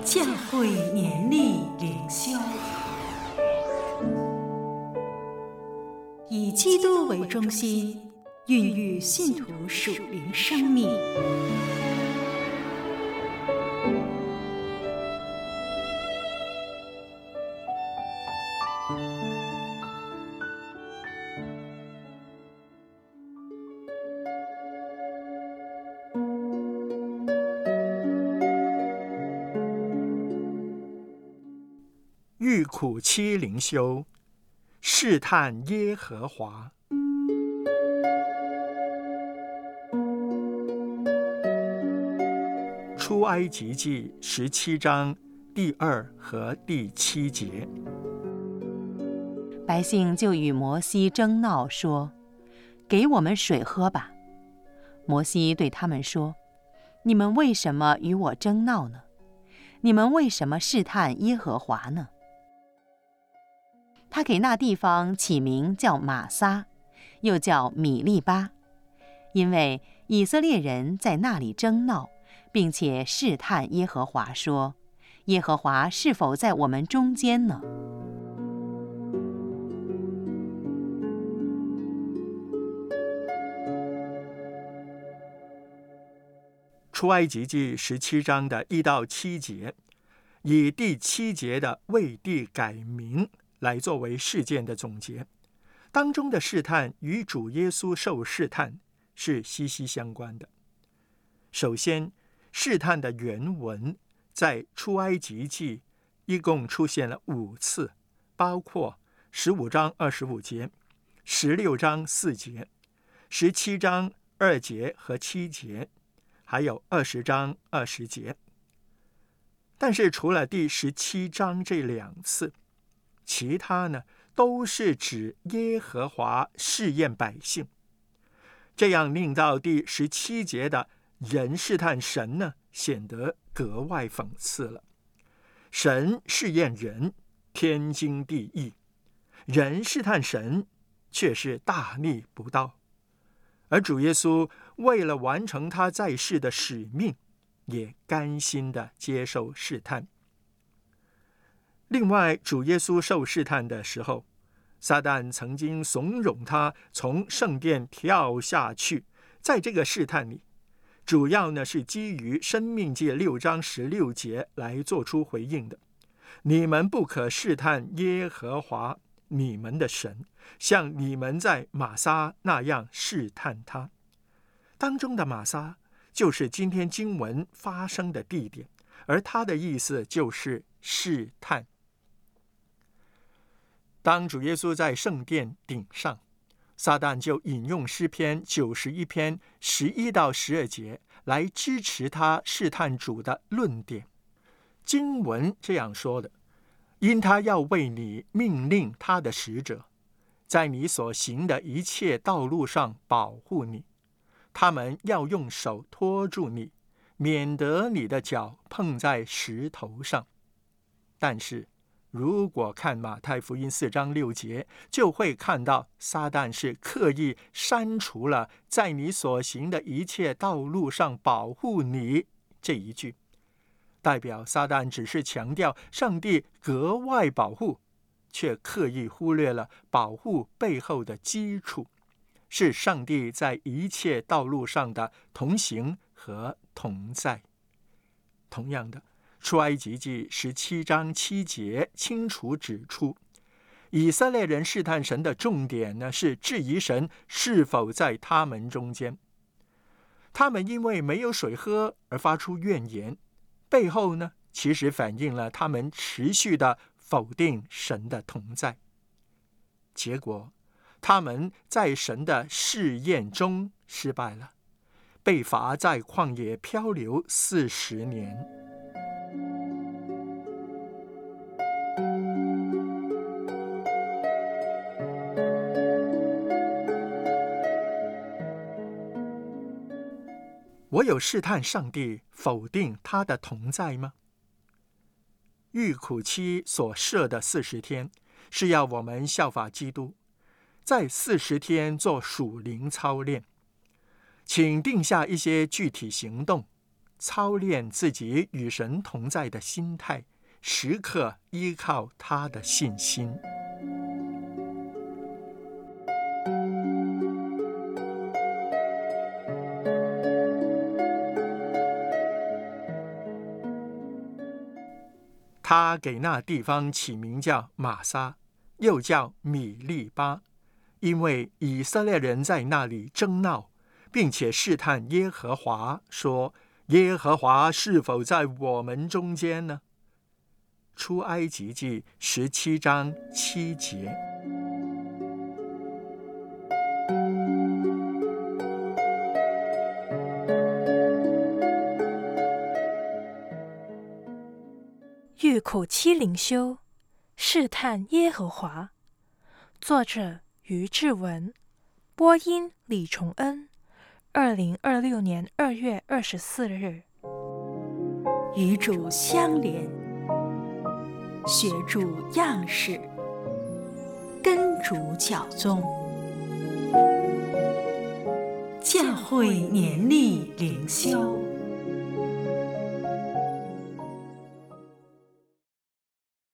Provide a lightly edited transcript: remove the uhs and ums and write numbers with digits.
教会年历灵修，以基督为中心，孕育信徒属灵生命。 遇苦期灵修，试探耶和华。出埃及记17章第2和第7节。 百姓就与摩西争闹说：“给我们水喝吧。”摩西对他们说：“你们为什么与我争闹呢？你们为什么试探耶和华呢？”他给那地方起名叫玛撒，又叫米利巴，因为以色列人在那里争闹，并且试探耶和华说：“耶和华是否在我们中间呢？” 出埃及记17章的1到7节，以第7节的为地改名来作为事件的总结，当中的试探与主耶稣受试探是息息相关的。首先，试探的原文在出埃及记一共出现了5次，包括15章25节、16章4节、17章2节和7节，还有20章20节。但是除了第17章这2次，其他呢都是指耶和华试验百姓，这样令到第17节的人试探神呢显得格外讽刺了。神试验人，天经地义；人试探神，却是大逆不道。而主耶稣为了完成他在世的使命，也甘心地接受试探。另外，主耶稣受试探的时候，撒旦曾经怂恿他从圣殿跳下去。在这个试探里，主要呢是基于申命记6章16节来做出回应的：你们不可试探耶和华你们的神，像你们在玛撒那样试探他。当中的玛撒就是今天经文发生的地点，而它的意思就是试探。当主耶稣在圣殿顶上，撒旦就引用诗篇91篇11到12节来支持他试探主的论点。经文这样说的：因他要为你命令他的使者，在你所行的一切道路上保护你，他们要用手托住你，免得你的脚碰在石头上。但是如果看马太福音4章6节，就会看到撒旦是刻意删除了在你所行的一切道路上保护你这一句，代表撒旦只是强调上帝格外保护，却刻意忽略了保护背后的基础，是上帝在一切道路上的同行和同在。同样的，出埃及记17章7节清楚指出，以色列人试探神的重点呢是质疑神是否在他们中间。他们因为没有水喝而发出怨言，背后呢其实反映了他们持续的否定神的同在。结果他们在神的试验中失败了，被罚在旷野漂流40年。我有试探上帝否定他的同在吗？遇苦期所设的40天是要我们效法基督，在40天做属灵操练。请定下一些具体行动， 操练自己与神同在的心态，时刻依靠他的信心。他给那地方起名叫玛撒，又叫米利巴，因为以色列人在那里争闹，并且试探耶和华，说：耶和华是否在我们中间呢？出埃及记17章7节。 欲苦期灵修，试探耶和华。作者于志文，播音李崇恩。2026年2月24日。 与主相连，学主样式，跟主教宗。教会年历灵修。